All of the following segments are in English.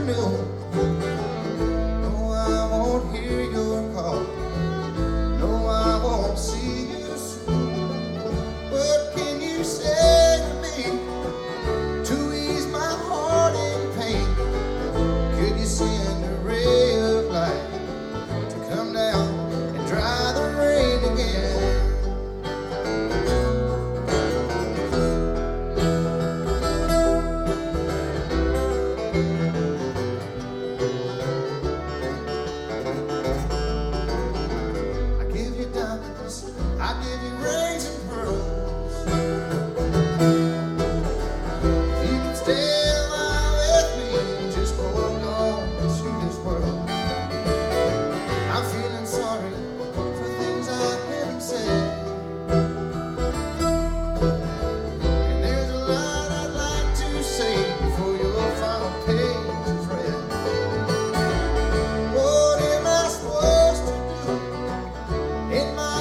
afternoon. No, I won't hear your call. No, I won't see you soon. What can you say to me to ease my heart in pain? Could you send a ray of light to come down and dry the rain again? I give you rings and pearls. If you can stay a while with me, just hold on to this world. I'm feeling sorry for things I haven't said, and there's a lot I'd like to say before your final page is read. What am I supposed to do in my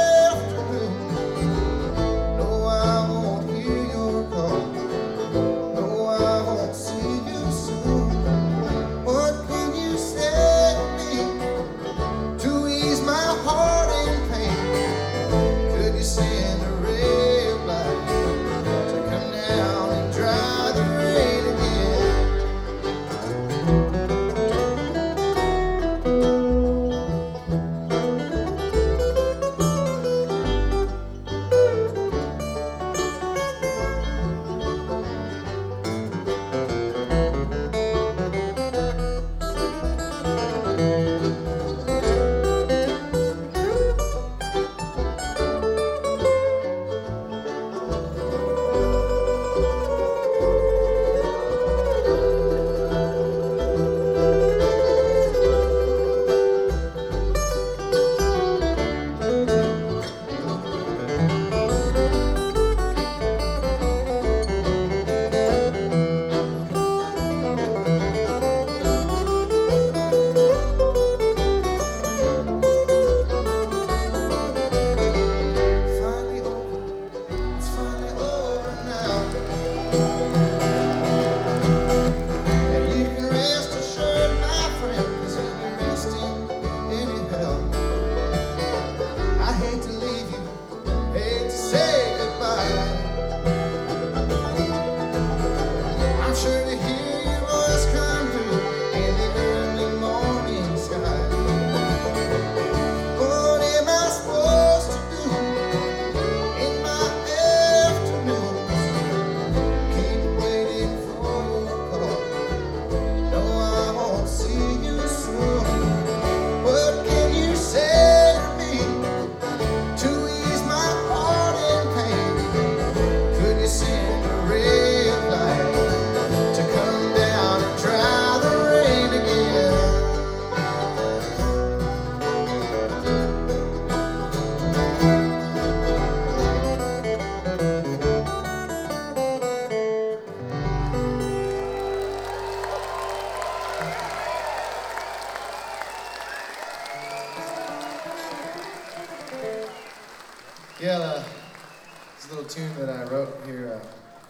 yeah, this little tune that I wrote here,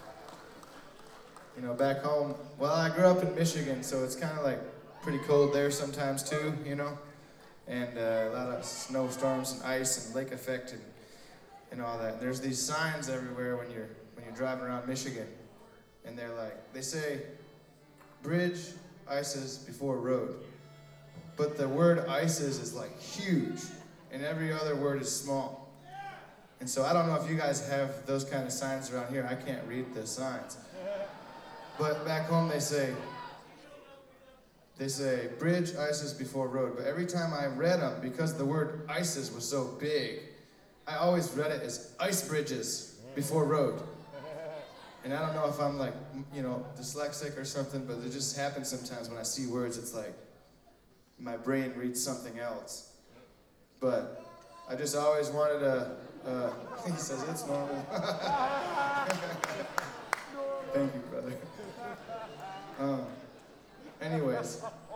back home. Well, I grew up in Michigan, so it's kind of like pretty cold there sometimes too, and a lot of snowstorms and ice and lake effect and all that. And there's these signs everywhere when you're driving around Michigan, and they say, bridge ices before road, but the word ices is like huge, and every other word is small. And so I don't know if you guys have those kind of signs around here. I can't read the signs. But back home they say, bridge ISIS before road. But every time I read them, because the word ISIS was so big, I always read it as ice bridges before road. And I don't know if I'm dyslexic or something, but it just happens sometimes when I see words, it's like my brain reads something else. But I just always wanted to, he says it's normal. Thank you, brother. Anyways,